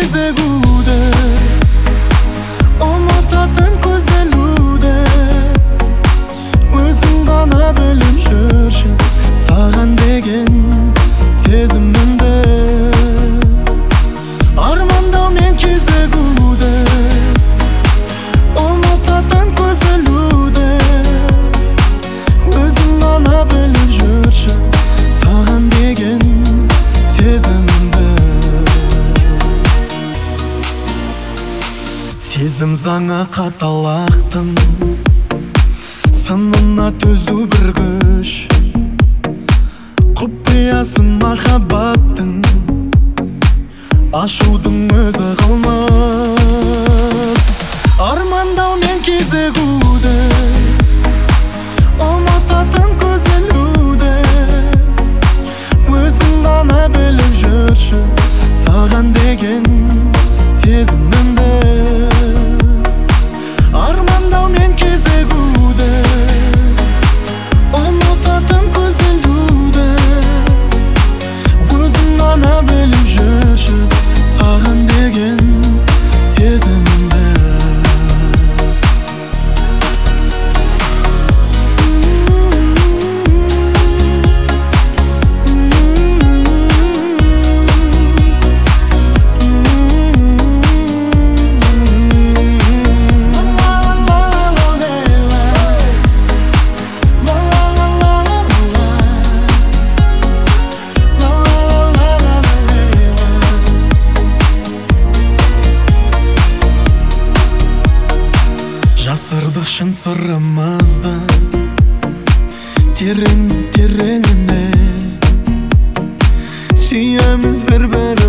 кезігуді, ұмытатын көзелуді. Өзің ғана біліп жүрші саған деген сезімімді. Армандаумен кезігуді, ұмытатын көзелуді. Өзің ғана біліп жүрші саған деген сезімімді. Сезім заңы қаталақтың, сынына төзу бір күш. Құпиясын махаббаттың, ашудың өзі қылмыс. Армандаумен кезігуді, ұмытатын көзілуді. Өзің ғана біліп жүрші саған деген сезімімді. Армандаумен кезігуді, ұмытатын көзілуді. Өзің ғана біліп жүрші саған деген сезімімді. Жасырдық шын сырымызды терең тереңіне. Сүйеміз бір-бірімізді